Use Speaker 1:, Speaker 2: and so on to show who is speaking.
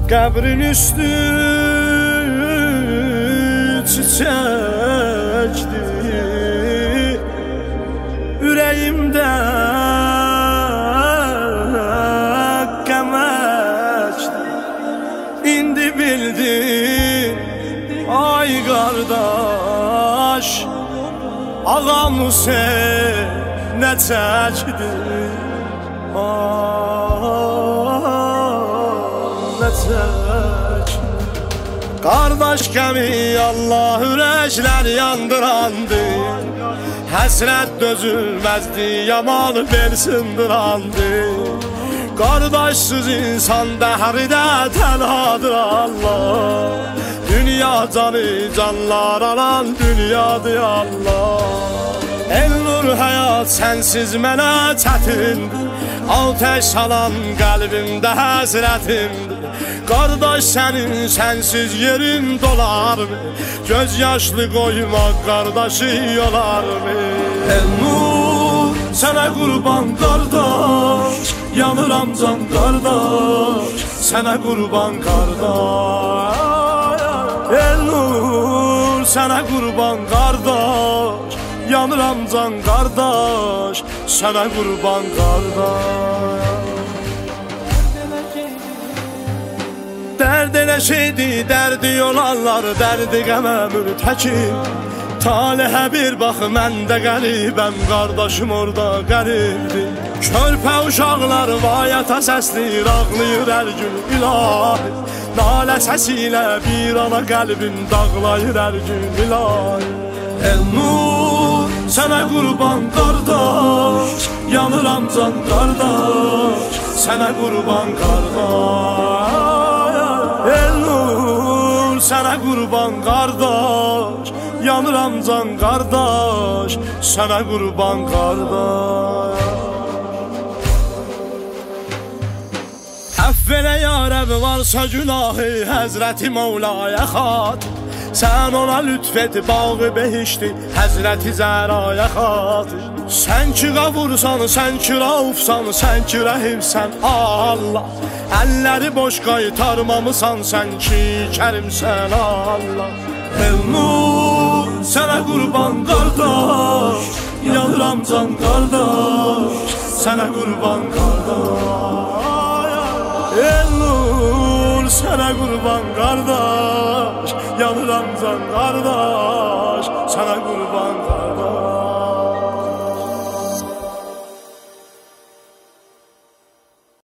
Speaker 1: Qəbrin üstü çiçəkdir, ürəyimdə qəməkdir. İndi bildin, ay qardaş, ağam Hüseyn nə çəkdir, nə çəkdir. Qardaş qəmi Allah ürəklər yandırandı, həsrət dözülməzdi, yaman bel sındırandı. Qardaşsız insan dəhridə tənhadır Allah, dünya canı canlar alan dünyadır Allah. El-nur həyat sənsiz mənə çətindir, ateş salan qəlbimdə həsrətimdir. Qardaş sənin sənsiz yerin dolarmı, göz yaşlı qoymaq qardaşı yolarmı? El-nur sənə qurban qardaş, yanıram can qardaş, sənə qurban qardaş. El-nur sənə qurban qardaş, yanıram can qardaş, sənə qurban qardaş. Dərd elə şeydir, dərdi olanlar, dərdi qəməmür təkin. Talihə bir bax, mən də qəribəm, qardaşım orada qəribdir. Körpə uşaqlar vayata səsləyir, ağlayır hər gün ilahi. Nalə səsi ilə bir ana qəlbim dağlayır hər gün ilahi. El-nur sənə qurban qardaş, yanıram can qardaş, sənə qurban qardaş. El-nur sənə qurban qardaş, yanıram can qardaş, sənə qurban qardaş. Əfv elə ya Rəbb, varsa günahı Həzrəti Mevlaya xatir. Sən ona lütf et, bağı behişti Həzrəti Zəraya xatir. Sən ki qavursan, sən ki raufsan, sən ki rəhimsən Allah. Əlləri boş qaytarmamısan, sən ki kərimsən Allah. El-nur sənə qurban qardaş, yanıram can qardaş, sənə qurban qardaş. El-nur sənə qurban qardaş, yanıram can qardaş, sənə qurban